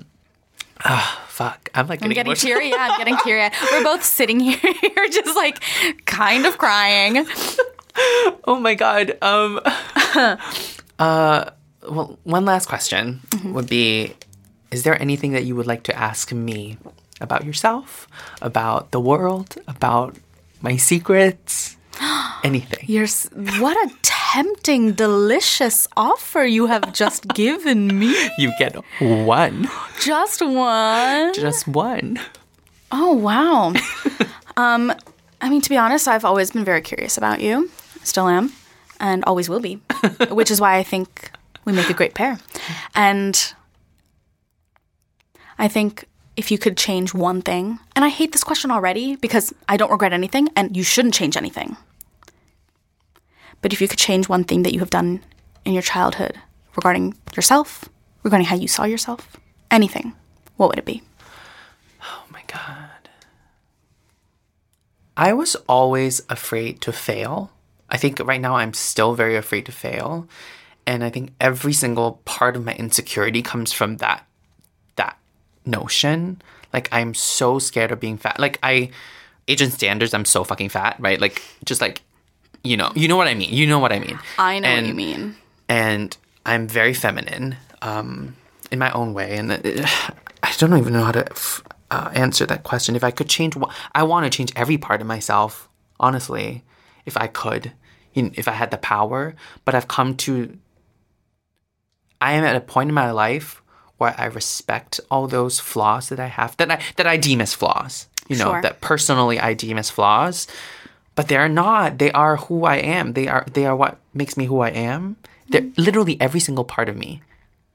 fuck. I'm like getting teary. Yeah, I'm getting teary. We're both sitting here just like kind of crying. Oh my God. Well, one last question would be, is there anything that you would like to ask me about yourself, about the world, about my secrets? Anything. What a tempting, delicious offer you have just given me. You get one. Just one? Just one. Oh, wow. I mean, to be honest, I've always been very curious about you. Still am, and always will be, which is why I think we make a great pair. And I think if you could change one thing, and I hate this question already because I don't regret anything and you shouldn't change anything. But if you could change one thing that you have done in your childhood regarding yourself, regarding how you saw yourself, anything, what would it be? Oh my God. I was always afraid to fail. I think right now I'm still very afraid to fail. And I think every single part of my insecurity comes from that notion. Like, I'm so scared of being fat. Like, Asian standards, I'm so fucking fat, right? Like, just like, you know what I mean. You know what I mean. I know what you mean. And I'm very feminine in my own way. And I don't even know how to answer that question. If I could change, I want to change every part of myself, honestly, if I could, if I had the power. But I am at a point in my life where I respect all those flaws that I have, that I deem as flaws, Sure. that personally I deem as flaws, but they're not. They are who I am. They are what makes me who I am. They're literally every single part of me.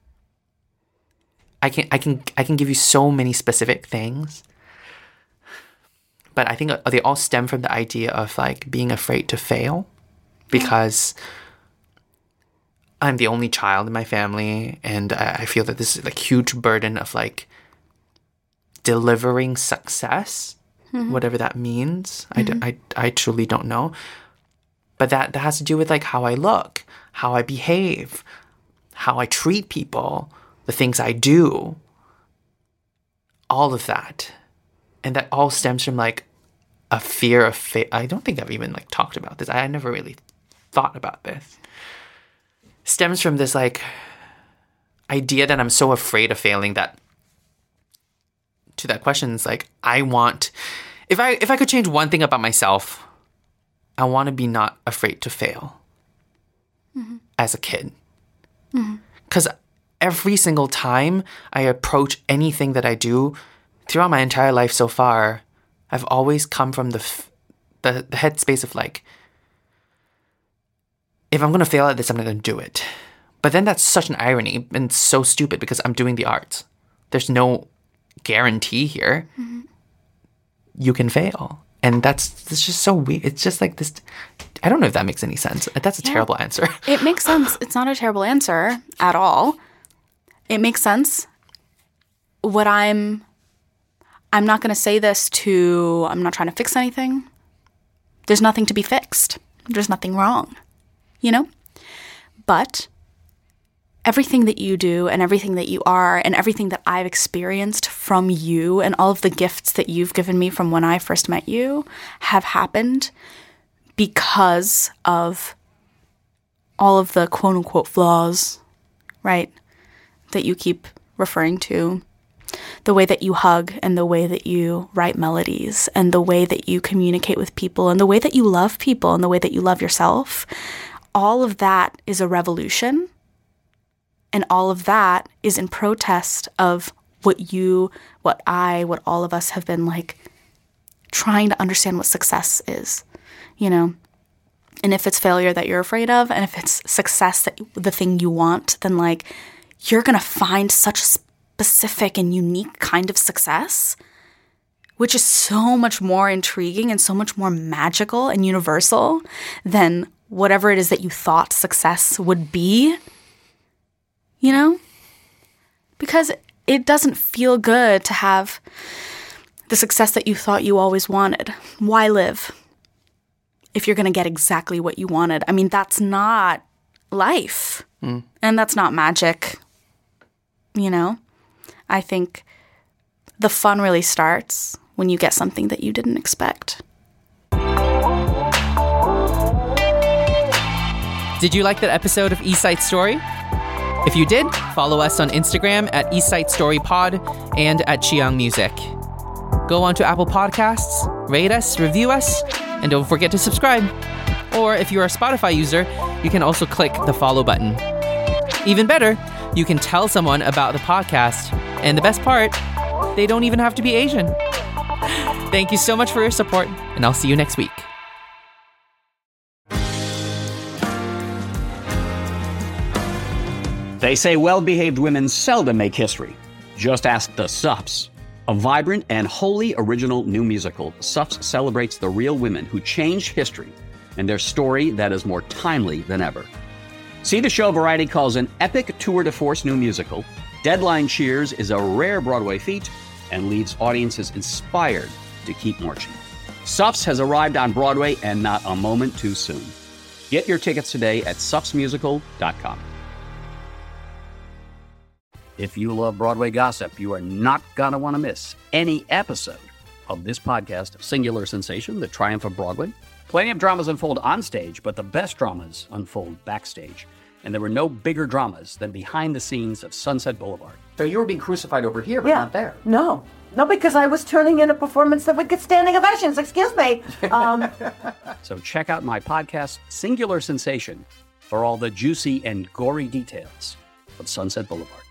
I can give you so many specific things, but I think they all stem from the idea of like being afraid to fail, because I'm the only child in my family, and I feel that this is like huge burden of like delivering success, whatever that means. I truly don't know. But that has to do with like how I look, how I behave, how I treat people, the things I do, all of that. And that all stems from like a fear of I don't think I've even like talked about this. I never really thought about this. Stems from this like idea that I'm so afraid of failing that to that question is like, I want, if I could change one thing about myself, I want to be not afraid to fail as a kid. Because every single time I approach anything that I do throughout my entire life so far, I've always come from the headspace of like, if I'm going to fail at this, I'm not going to do it. But then that's such an irony and so stupid because I'm doing the arts. There's no guarantee here. You can fail. And that's just so weird. It's just like this. I don't know if that makes any sense. That's a terrible answer. It makes sense. It's not a terrible answer at all. It makes sense. I'm not going to say this I'm not trying to fix anything. There's nothing to be fixed. There's nothing wrong. But everything that you do and everything that you are and everything that I've experienced from you and all of the gifts that you've given me from when I first met you have happened because of all of the quote unquote flaws, right, that you keep referring to. The way that you hug and the way that you write melodies and the way that you communicate with people and the way that you love people and the way that you love yourself. All of that is a revolution, and all of that is in protest of what all of us have been like trying to understand what success is, and if it's failure that you're afraid of, and if it's success, that the thing you want, then like you're gonna find such a specific and unique kind of success, which is so much more intriguing and so much more magical and universal than whatever it is that you thought success would be, because it doesn't feel good to have the success that you thought you always wanted. Why live if you're going to get exactly what you wanted? I mean, that's not life, and that's not magic, I think the fun really starts when you get something that you didn't expect. Did you like that episode of East Side Story? If you did, follow us on Instagram at East Side Story Pod and at Chiang Music. Go on to Apple Podcasts, rate us, review us, and don't forget to subscribe. Or if you're a Spotify user, you can also click the follow button. Even better, you can tell someone about the podcast. And the best part, they don't even have to be Asian. Thank you so much for your support, and I'll see you next week. They say well-behaved women seldom make history. Just ask the Sups. A vibrant and wholly original new musical, Suffs celebrates the real women who changed history and their story that is more timely than ever. See the show Variety calls an epic tour de force new musical. Deadline cheers is a rare Broadway feat and leaves audiences inspired to keep marching. Suffs has arrived on Broadway and not a moment too soon. Get your tickets today at suffsmusical.com. If you love Broadway gossip, you are not going to want to miss any episode of this podcast, Singular Sensation, The Triumph of Broadway. Plenty of dramas unfold on stage, but the best dramas unfold backstage. And there were no bigger dramas than behind the scenes of Sunset Boulevard. So you were being crucified over here, but not there. No, because I was turning in a performance that would get standing ovations. Excuse me. So check out my podcast, Singular Sensation, for all the juicy and gory details of Sunset Boulevard.